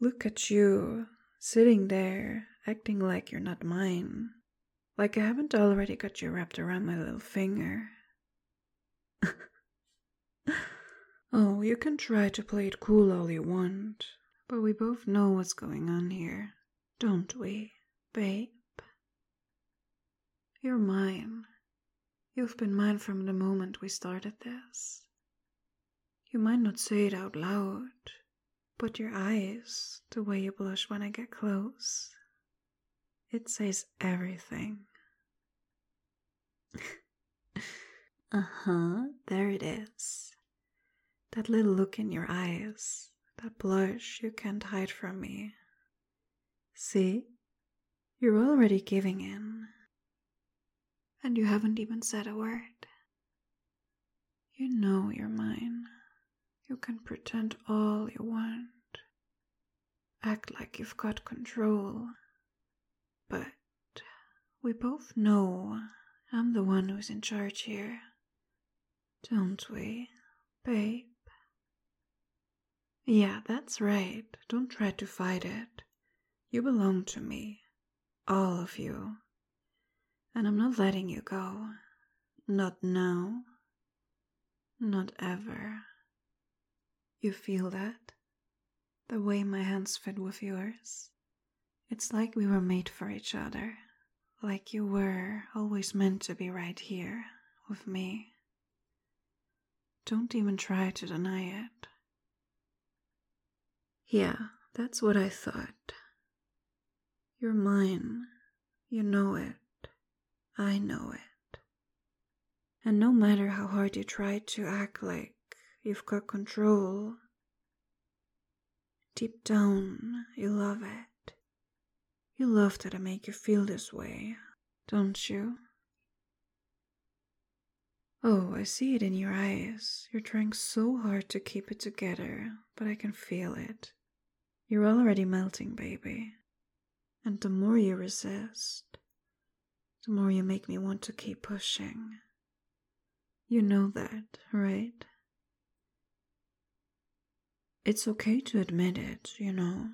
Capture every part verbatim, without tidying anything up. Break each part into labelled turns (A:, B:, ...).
A: Look at you, sitting there, acting like you're not mine. Like I haven't already got you wrapped around my little finger. Oh, you can try to play it cool all you want, but we both know what's going on here, don't we, babe? You're mine. You've been mine from the moment we started this. You might not say it out loud, but your eyes, the way you blush when I get close, it says everything. Uh-huh, there it is. That little look in your eyes, that blush you can't hide from me. See? You're already giving in. And you haven't even said a word. You know you're mine. You can pretend all you want. Act like you've got control. But we both know I'm the one who's in charge here. Don't we, babe? Yeah, that's right. Don't try to fight it. You belong to me. All of you. And I'm not letting you go. Not now. Not ever. You feel that? The way my hands fit with yours? It's like we were made for each other. Like you were always meant to be right here with me. Don't even try to deny it. Yeah, that's what I thought. You're mine. You know it. I know it. And no matter how hard you try to act like you've got control, deep down you love it. You love that I make you feel this way, don't you? Oh, I see it in your eyes. You're trying so hard to keep it together, but I can feel it. You're already melting, baby. And the more you resist, the more you make me want to keep pushing. You know that, right? It's okay to admit it, you know.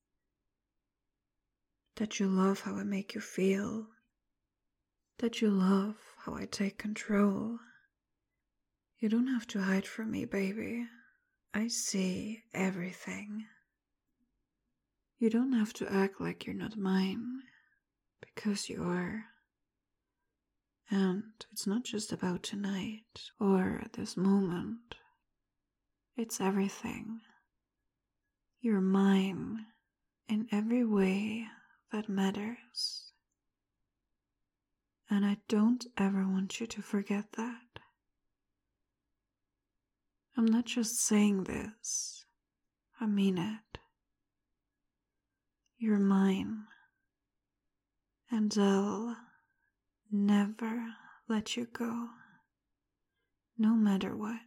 A: That you love how I make you feel. That you love how I take control. You don't have to hide from me, baby. I see everything. You don't have to act like you're not mine, because you are. And it's not just about tonight or this moment. It's everything. You're mine in every way that matters. And I don't ever want you to forget that. I'm not just saying this. I mean it. You're mine. And I'll never let you go. No matter what.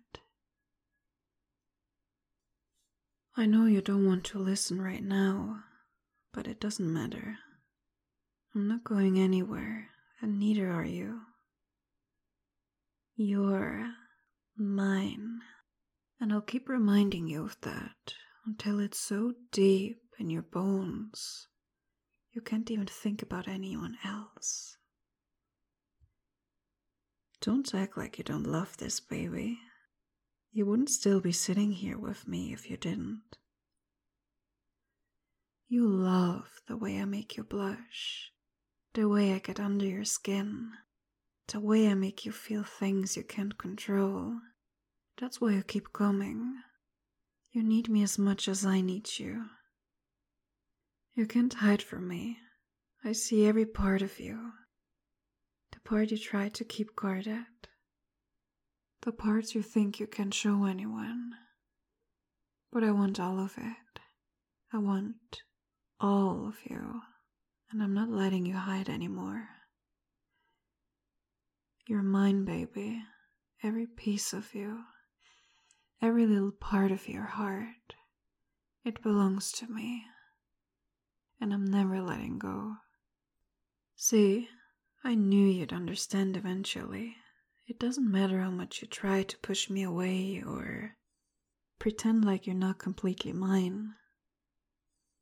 A: I know you don't want to listen right now, but it doesn't matter. I'm not going anywhere, and neither are you. You're mine, and I'll keep reminding you of that until it's so deep in your bones you can't even think about anyone else. Don't act like you don't love this, baby. You wouldn't still be sitting here with me if you didn't. You love the way I make you blush, the way I get under your skin, the way I make you feel things you can't control. That's why you keep coming. You need me as much as I need you. You can't hide from me. I see every part of you. The part you try to keep guarded. The parts you think you can show anyone. But I want all of it. I want all of you. And I'm not letting you hide anymore. You're mine, baby. Every piece of you. Every little part of your heart. It belongs to me. And I'm never letting go. See, I knew you'd understand eventually. It doesn't matter how much you try to push me away or pretend like you're not completely mine.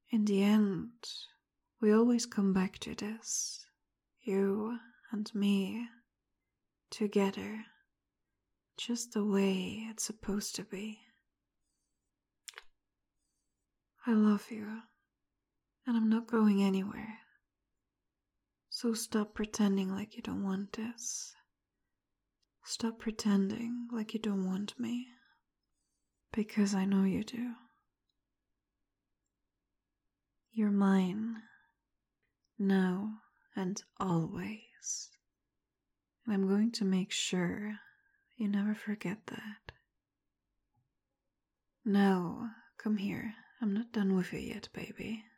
A: In the end, we always come back to this, you and me, together, just the way it's supposed to be. I love you, and I'm not going anywhere. So stop pretending like you don't want this. Stop pretending like you don't want me, because I know you do. You're mine, now and always. And I'm going to make sure you never forget that. Now, come here. I'm not done with you yet, baby.